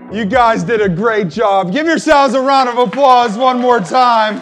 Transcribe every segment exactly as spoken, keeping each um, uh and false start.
You guys did a great job. Give yourselves a round of applause one more time.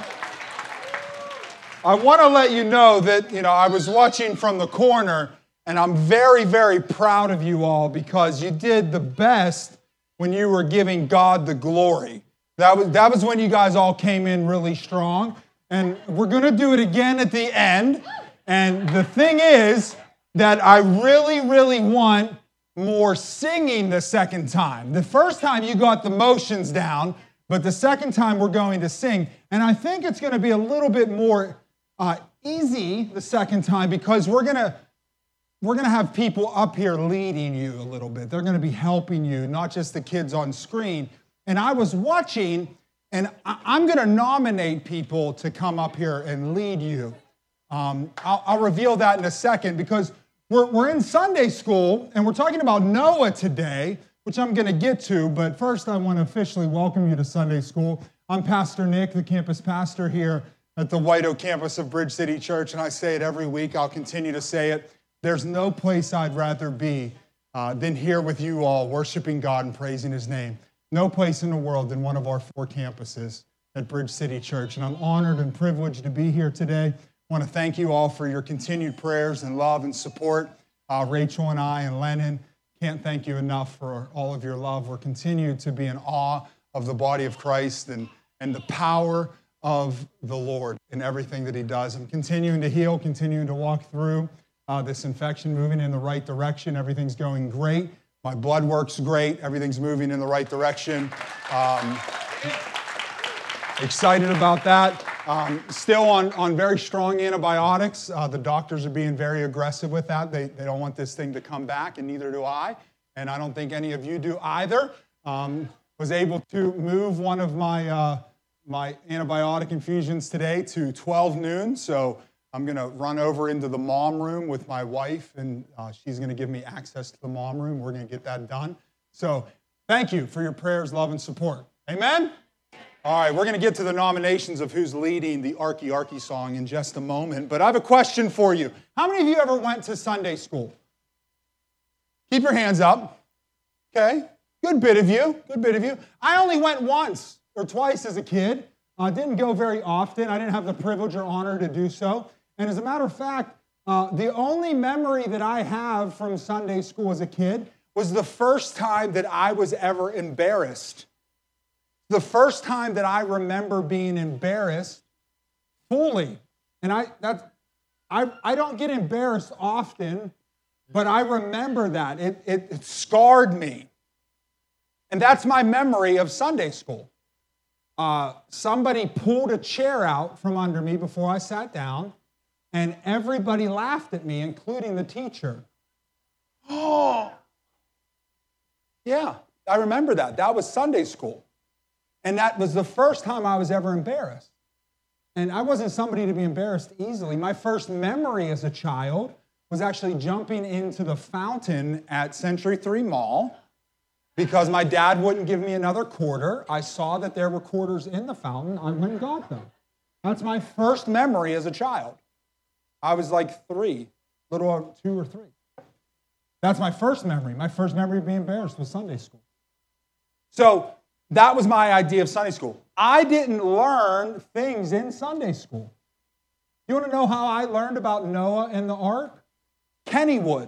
I want to let you know that, you know, I was watching from the corner, and I'm very, very proud of you all because you did the best when you were giving God the glory. That was, that was when you guys all came in really strong. And we're going to do it again at the end. And the thing is that I really, really want more singing the second time. The first time you got the motions down, but the second time we're going to sing. And I think it's going to be a little bit more uh, easy the second time because we're going to we're going to have people up here leading you a little bit. They're going to be helping you, not just the kids on screen. And I was watching, and I'm going to nominate people to come up here and lead you. Um, I'll, I'll reveal that in a second because we're, we're in Sunday school, and we're talking about Noah today, which I'm going to get to. But first, I want to officially welcome you to Sunday school. I'm Pastor Nick, the campus pastor here at the White Oak campus of Bridge City Church, and I say it every week. I'll continue to say it. There's no place I'd rather be uh, than here with you all, worshiping God and praising His name. No place in the world than one of our four campuses at Bridge City Church. And I'm honored and privileged to be here today. I want to thank you all for your continued prayers and love and support. Uh, Rachel and I and Lennon, can't thank you enough for all of your love. We're continued to be in awe of the body of Christ and, and the power of the Lord in everything that He does. I'm continuing to heal, continuing to walk through uh, this infection, moving in the right direction. Everything's going great. My blood works great. Everything's moving in the right direction. Um, excited about that. Um, still on, on very strong antibiotics. Uh, the doctors are being very aggressive with that. They, they don't want this thing to come back, and neither do I. And I don't think any of you do either. Um, was able to move one of my, uh, my antibiotic infusions today to twelve noon. So I'm going to run over into the mom room with my wife, and uh, she's going to give me access to the mom room. We're going to get that done. So thank you for your prayers, love, and support. Amen? All right, we're going to get to the nominations of who's leading the Arky Arky song in just a moment. But I have a question for you. How many of you ever went to Sunday school? Keep your hands up. Okay, good bit of you, good bit of you. I only went once or twice as a kid. I uh, didn't go very often. I didn't have the privilege or honor to do so. And as a matter of fact, uh, the only memory that I have from Sunday school as a kid was the first time that I was ever embarrassed. The first time that I remember being embarrassed fully. And I that I, I don't get embarrassed often, but I remember that. It, it, it scarred me. And that's my memory of Sunday school. Uh, somebody pulled a chair out from under me before I sat down, and everybody laughed at me, including the teacher. Oh, yeah, I remember that. That was Sunday school. And that was the first time I was ever embarrassed. And I wasn't somebody to be embarrassed easily. My first memory as a child was actually jumping into the fountain at Century three Mall because my dad wouldn't give me another quarter. I saw that there were quarters in the fountain. I went and got them. That's my first memory as a child. I was like three, little two or three. That's my first memory. My first memory of being embarrassed was Sunday school. So that was my idea of Sunday school. I didn't learn things in Sunday school. You want to know how I learned about Noah and the ark? Kennywood.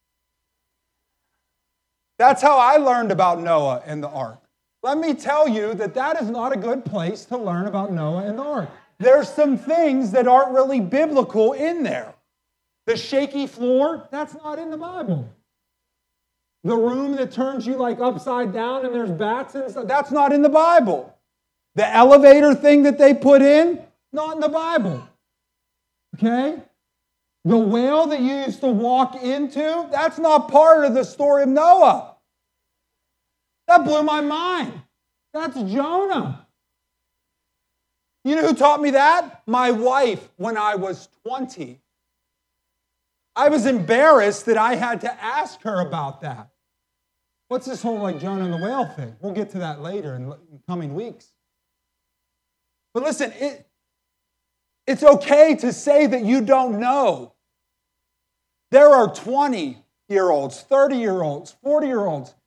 That's how I learned about Noah and the ark. Let me tell you that that is not a good place to learn about Noah and the ark. There's some things that aren't really biblical in there. The shaky floor, that's not in the Bible. The room that turns you like upside down and there's bats and stuff, that's not in the Bible. The elevator thing that they put in, not in the Bible. Okay? The whale that you used to walk into, that's not part of the story of Noah. That blew my mind. That's Jonah. You know who taught me that? My wife when I was twenty. I was embarrassed that I had to ask her about that. What's this whole like Jonah and the whale thing? We'll get to that later in coming weeks. But listen, it, it's okay to say that you don't know. There are twenty-year-olds, thirty-year-olds, forty-year-olds,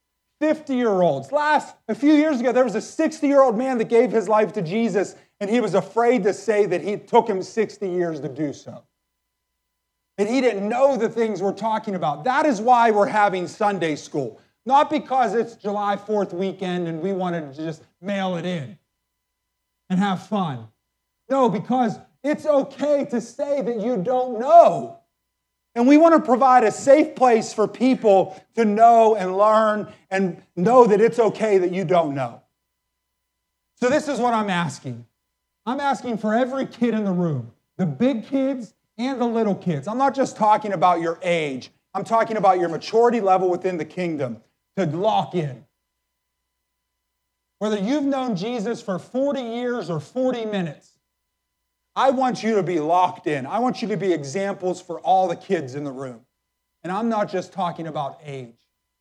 fifty-year-olds. Last, a few years ago, there was a sixty-year-old man that gave his life to Jesus, and he was afraid to say that it took him sixty years to do so. And he didn't know the things we're talking about. That is why we're having Sunday school. Not because it's July fourth weekend and we wanted to just mail it in and have fun. No, because it's okay to say that you don't know. And we want to provide a safe place for people to know and learn and know that it's okay that you don't know. So this is what I'm asking. I'm asking for every kid in the room, the big kids and the little kids. I'm not just talking about your age. I'm talking about your maturity level within the kingdom to lock in. Whether you've known Jesus for forty years or forty minutes, I want you to be locked in. I want you to be examples for all the kids in the room. And I'm not just talking about age.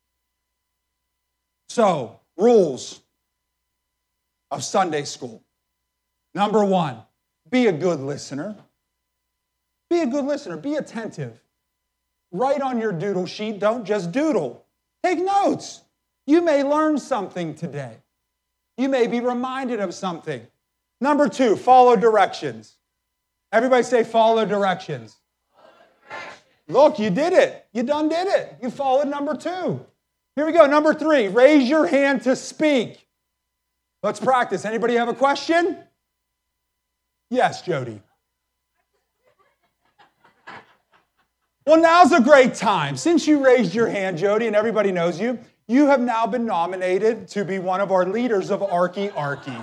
So, rules of Sunday school. Number one, be a good listener. Be a good listener. Be attentive. Write on your doodle sheet. Don't just doodle. Take notes. You may learn something today. You may be reminded of something. Number two, follow directions. Everybody say follow directions. Follow directions. Look, you did it. You done did it. You followed number two. Here we go. Number three, raise your hand to speak. Let's practice. Anybody have a question? Yes, Jody. Well, now's a great time. Since you raised your hand, Jody, and everybody knows you, you have now been nominated to be one of our leaders of Arky Arky.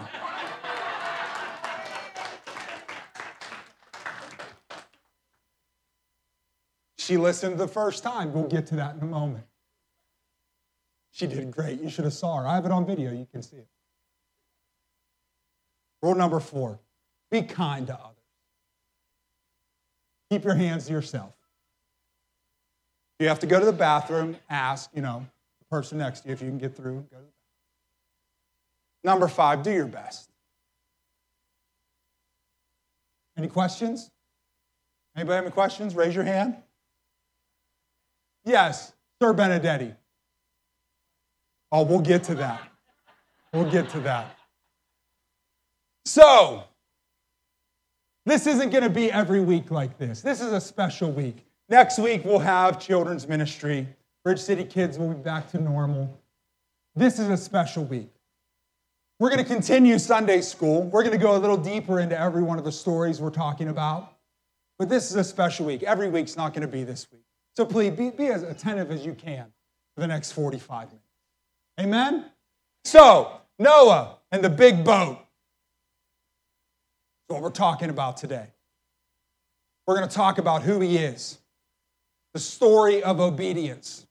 She listened the first time. We'll get to that in a moment. She did great. You should have saw her. I have it on video. You can see it. Rule number four, be kind to others. Keep your hands to yourself. If you have to go to the bathroom, ask, you know, the person next to you if you can get through. Go to the bathroom. Number five, do your best. Any questions? Anybody have any questions? Raise your hand. Yes, Sir Benedetti. Oh, we'll get to that. We'll get to that. So, this isn't going to be every week like this. This is a special week. Next week, we'll have children's ministry. Bridge City Kids will be back to normal. This is a special week. We're going to continue Sunday school. We're going to go a little deeper into every one of the stories we're talking about. But this is a special week. Every week's not going to be this week. So please, be, be as attentive as you can for the next forty-five minutes. Amen? So, Noah and the big boat. That's what we're talking about today. We're going to talk about who he is. The story of obedience.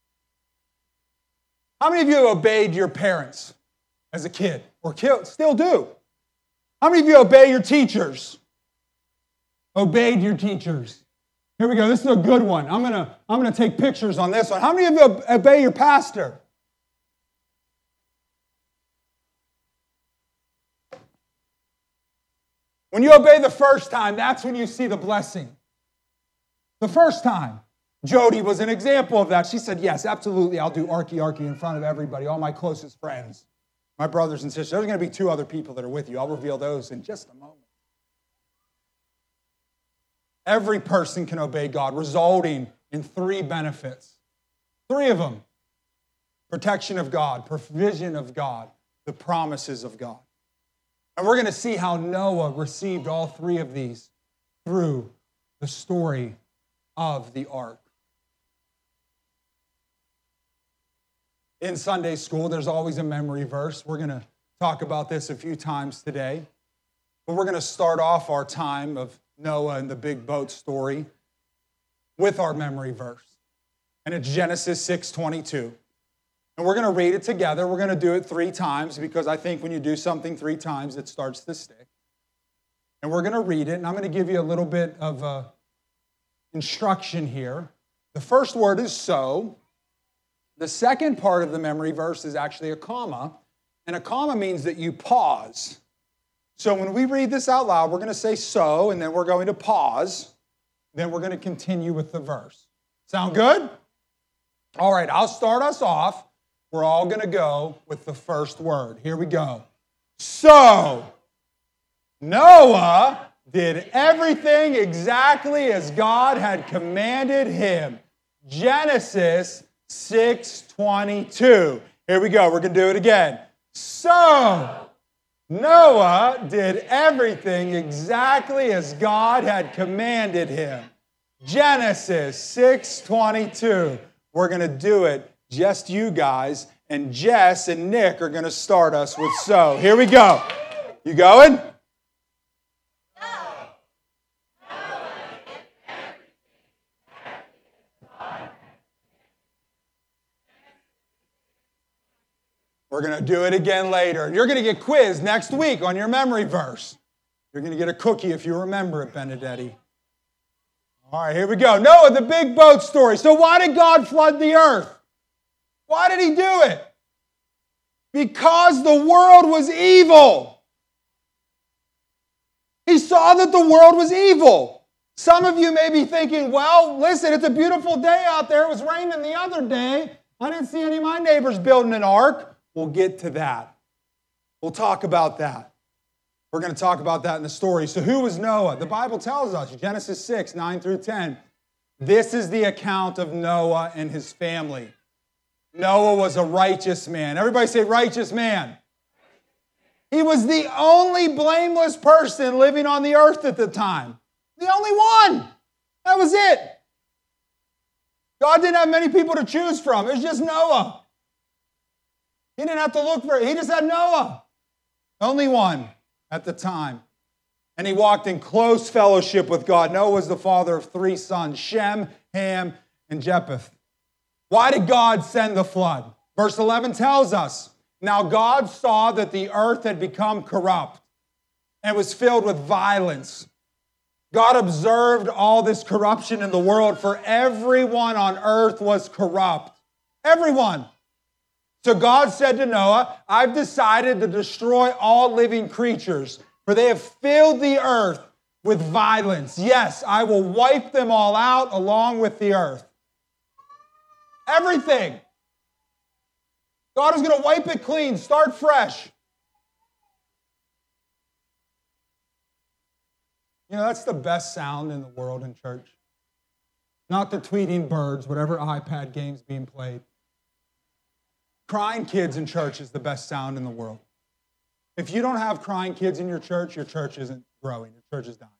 How many of you have obeyed your parents as a kid? Or still do? How many of you obey your teachers? Obeyed your teachers. Here we go. This is a good one. I'm going to I'm going to take pictures on this one. How many of you obey your pastor? When you obey the first time, that's when you see the blessing. The first time. Jody was an example of that. She said, yes, absolutely, I'll do Arky Arky in front of everybody, all my closest friends, my brothers and sisters. There's going to be two other people that are with you. I'll reveal those in just a moment. Every person can obey God, resulting in three benefits. Three of them. Protection of God, provision of God, the promises of God. And we're going to see how Noah received all three of these through the story of the ark. In Sunday school, there's always a memory verse. We're going to talk about this a few times today. But we're going to start off our time of Noah and the big boat story with our memory verse. And it's Genesis six twenty-two. And we're going to read it together. We're going to do it three times because I think when you do something three times, it starts to stick. And we're going to read it, and I'm going to give you a little bit of uh, instruction here. The first word is so. The second part of the memory verse is actually a comma, and a comma means that you pause. So when we read this out loud, we're going to say so, and then we're going to pause. Then we're going to continue with the verse. Sound good? All right, I'll start us off. we're all going to go with the first word. Here we go. So, Noah did everything exactly as God had commanded him. Genesis six twenty-two. Here we go. We're going to do it again. So, Noah did everything exactly as God had commanded him. Genesis six twenty-two. We're going to do it, just you guys, and Jess and Nick are going to start us with so. Here we go. You going? We're going to do it again later. You're going to get quizzed next week on your memory verse. You're going to get a cookie if you remember it, Benedetti. All right, here we go. Noah, the big boat story. So why did God flood the earth? Why did he do it? Because the world was evil. He saw that the world was evil. Some of you may be thinking, well, listen, it's a beautiful day out there. It was raining the other day. I didn't see any of my neighbors building an ark. We'll get to that. We'll talk about that. We're going to talk about that in the story. So who was Noah? The Bible tells us, Genesis six, nine through ten. This is the account of Noah and his family. Noah was a righteous man. Everybody say righteous man. He was the only blameless person living on the earth at the time. The only one. That was it. God didn't have many people to choose from. It was just Noah. He didn't have to look for it. He just had Noah. Only one at the time. And he walked in close fellowship with God. Noah was the father of three sons, Shem, Ham, and Japheth. Why did God send the flood? Verse eleven tells us, now God saw that the earth had become corrupt and was filled with violence. God observed all this corruption in the world, for everyone on earth was corrupt. Everyone. So God said to Noah, I've decided to destroy all living creatures, for they have filled the earth with violence. Yes, I will wipe them all out along with the earth. Everything. God is going to wipe it clean, start fresh. You know, that's the best sound in the world in church. Not the tweeting birds, whatever iPad game's being played. Crying kids in church is the best sound in the world. If you don't have crying kids in your church, your church isn't growing. Your church is dying.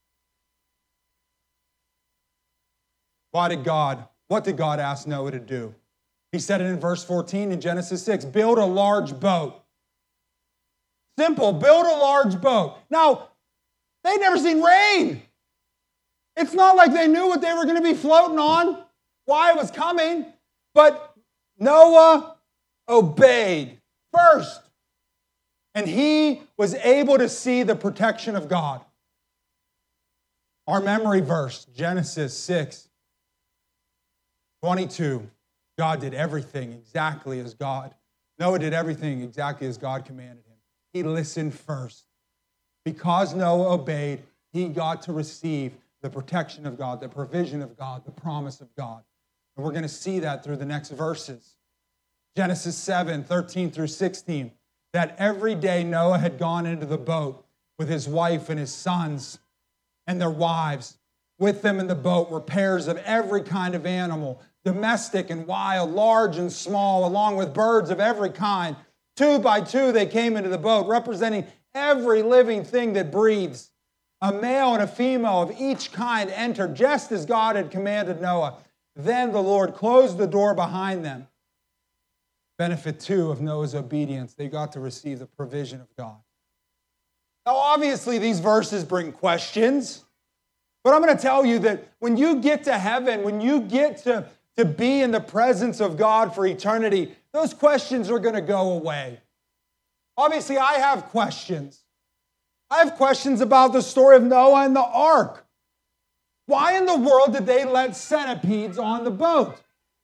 Why did God, what did God ask Noah to do? He said it in verse fourteen in Genesis six, build a large boat. Simple, build a large boat. Now, they'd never seen rain. It's not like they knew what they were going to be floating on, why it was coming, but Noah obeyed first. And he was able to see the protection of God. Our memory verse, Genesis six twenty-two. God did everything exactly as God. Noah did everything exactly as God commanded him. He listened first. Because Noah obeyed, he got to receive the protection of God, the provision of God, the promise of God. And we're going to see that through the next verses. Genesis seven, thirteen through sixteen, that every day Noah had gone into the boat with his wife and his sons and their wives. With them in the boat were pairs of every kind of animal, domestic and wild, large and small, along with birds of every kind. Two by two they came into the boat, representing every living thing that breathes. A male and a female of each kind entered, just as God had commanded Noah. Then the Lord closed the door behind them. Benefit two of Noah's obedience, they got to receive the provision of God. Now, obviously, these verses bring questions, but I'm going to tell you that when you get to heaven, when you get to, to be in the presence of God for eternity, those questions are going to go away. Obviously, I have questions. I have questions about the story of Noah and the ark. Why in the world did they let centipedes on the boat?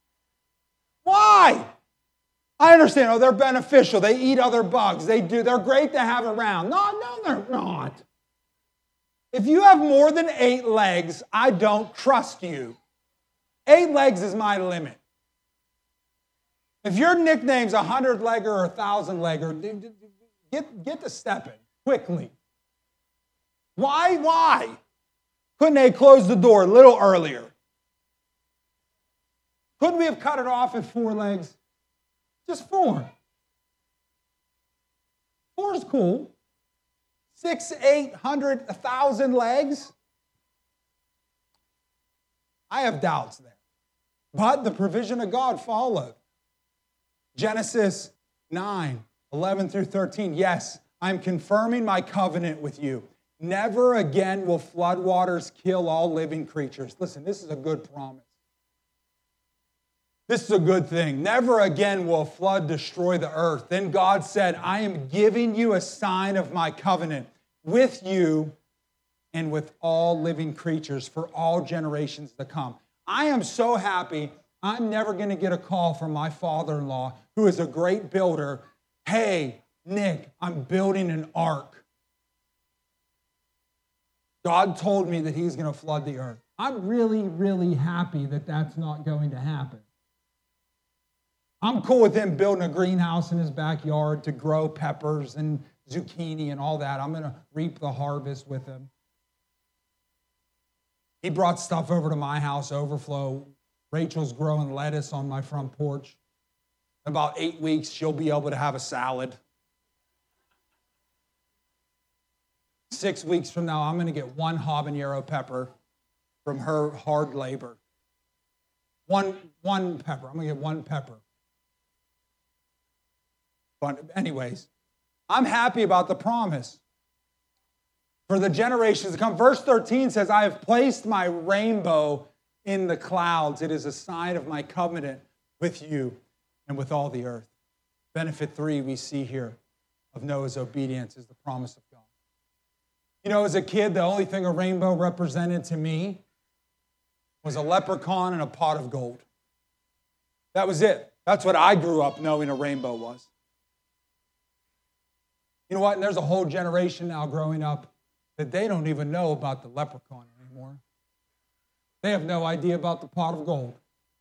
Why? I understand, oh, they're beneficial. They eat other bugs. They do. They're great to have around. No, no, they're not. If you have more than eight legs, I don't trust you. Eight legs is my limit. If your nickname's a hundred-legger or a thousand-legger, get, get to stepping quickly. Why? Why? Couldn't they close the door a little earlier? Couldn't we have cut it off at four legs? Just four. Four is cool. Six, eight hundred, a thousand legs? I have doubts there. But the provision of God followed. Genesis nine, eleven through thirteen. Yes, I'm confirming my covenant with you. Never again will floodwaters kill all living creatures. Listen, this is a good promise. This is a good thing. Never again will a flood destroy the earth. Then God said, I am giving you a sign of my covenant with you and with all living creatures for all generations to come. I am so happy I'm never going to get a call from my father-in-law, who is a great builder. Hey, Nick, I'm building an ark. God told me that he's going to flood the earth. I'm really, really happy that that's not going to happen. I'm cool with him building a greenhouse in his backyard to grow peppers and zucchini and all that. I'm going to reap the harvest with him. He brought stuff over to my house, overflow. Rachel's growing lettuce on my front porch. In about eight weeks, she'll be able to have a salad. Six weeks from now, I'm going to get one habanero pepper from her hard labor. One, one pepper. I'm going to get one pepper. But anyways, I'm happy about the promise for the generations to come. Verse thirteen says, I have placed my rainbow in the clouds. It is a sign of my covenant with you and with all the earth. Benefit three we see here of Noah's obedience is the promise of God. You know, as a kid, the only thing a rainbow represented to me was a leprechaun and a pot of gold. That was it. That's what I grew up knowing a rainbow was. You know what? And there's a whole generation now growing up that they don't even know about the leprechaun anymore. They have no idea about the pot of gold.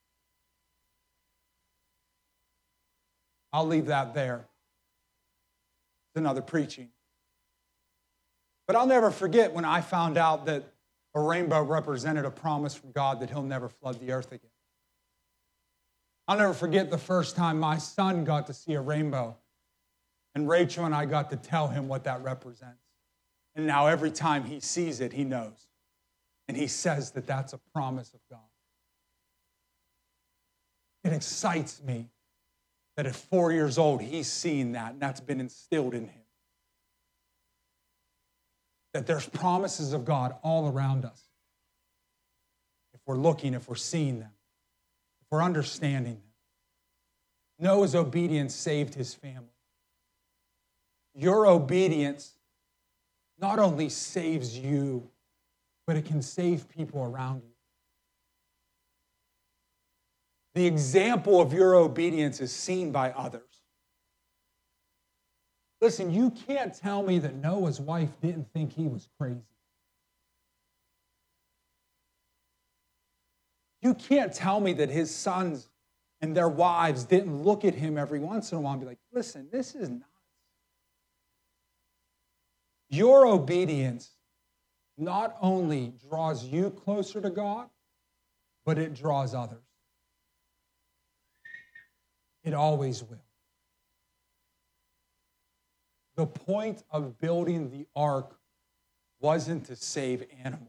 I'll leave that there. It's another preaching. But I'll never forget when I found out that a rainbow represented a promise from God that he'll never flood the earth again. I'll never forget the first time my son got to see a rainbow. And Rachel and I got to tell him what that represents. And now every time he sees it, he knows. And he says that that's a promise of God. It excites me that at four years old, he's seen that, and that's been instilled in him. That there's promises of God all around us. If we're looking, if we're seeing them, if we're understanding them. Noah's obedience saved his family. Your obedience not only saves you, but it can save people around you. The example of your obedience is seen by others. Listen, you can't tell me that Noah's wife didn't think he was crazy. You can't tell me that his sons and their wives didn't look at him every once in a while and be like, listen, this is nuts. Your obedience not only draws you closer to God, but it draws others. It always will. The point of building the ark wasn't to save animals.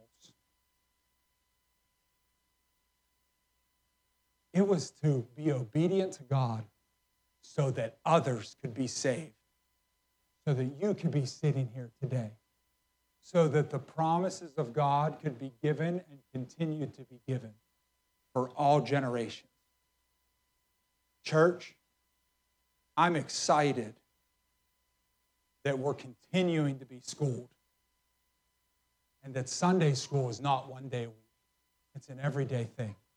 It was to be obedient to God so that others could be saved, so that you could be sitting here today, so that the promises of God could be given and continue to be given for all generations. Church, I'm excited that we're continuing to be schooled and that Sunday school is not one day a week. It's an everyday thing.